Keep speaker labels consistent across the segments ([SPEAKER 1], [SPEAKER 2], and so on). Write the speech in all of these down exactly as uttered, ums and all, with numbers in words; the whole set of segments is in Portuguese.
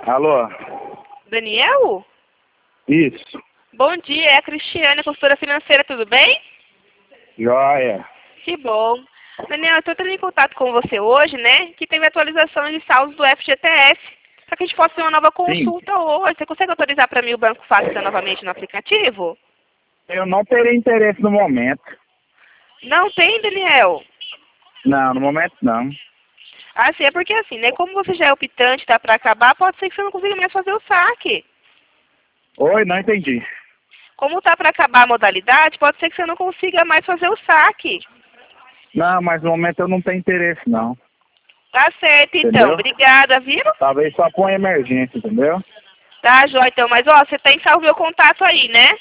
[SPEAKER 1] Alô?
[SPEAKER 2] Daniel?
[SPEAKER 1] Isso.
[SPEAKER 2] Bom dia, é a Cristiane, consultora financeira, tudo bem?
[SPEAKER 1] Joia.
[SPEAKER 2] Que bom. Daniel, eu estou entrando em contato com você hoje, né? Que teve atualização de saldos do F G T S. Para que a gente possa ter uma nova consulta
[SPEAKER 1] Sim.
[SPEAKER 2] hoje. Você consegue autorizar para mim o Banco Fácil novamente no aplicativo?
[SPEAKER 1] Eu não teria interesse no momento.
[SPEAKER 2] Não tem, Daniel?
[SPEAKER 1] Não, no momento não.
[SPEAKER 2] Ah, sim, é porque assim, né? Como você já é optante, tá para acabar, pode ser que você não consiga mais fazer o saque.
[SPEAKER 1] Oi, não entendi.
[SPEAKER 2] Como tá para acabar a modalidade, pode ser que você não consiga mais fazer o saque.
[SPEAKER 1] Não, mas no momento eu não tenho interesse não.
[SPEAKER 2] Tá certo, então.
[SPEAKER 1] Entendeu?
[SPEAKER 2] Obrigada, viu?
[SPEAKER 1] Talvez só com emergência, entendeu?
[SPEAKER 2] Tá, Jó, então. Mas, ó, você tem que salvar o meu contato aí, né?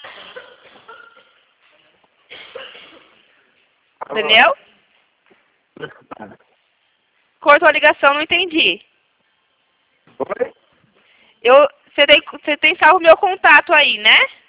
[SPEAKER 2] Daniel? Cortou a ligação, não entendi.
[SPEAKER 1] Oi?
[SPEAKER 2] Eu, você tem, você tem salvo o meu contato aí, né?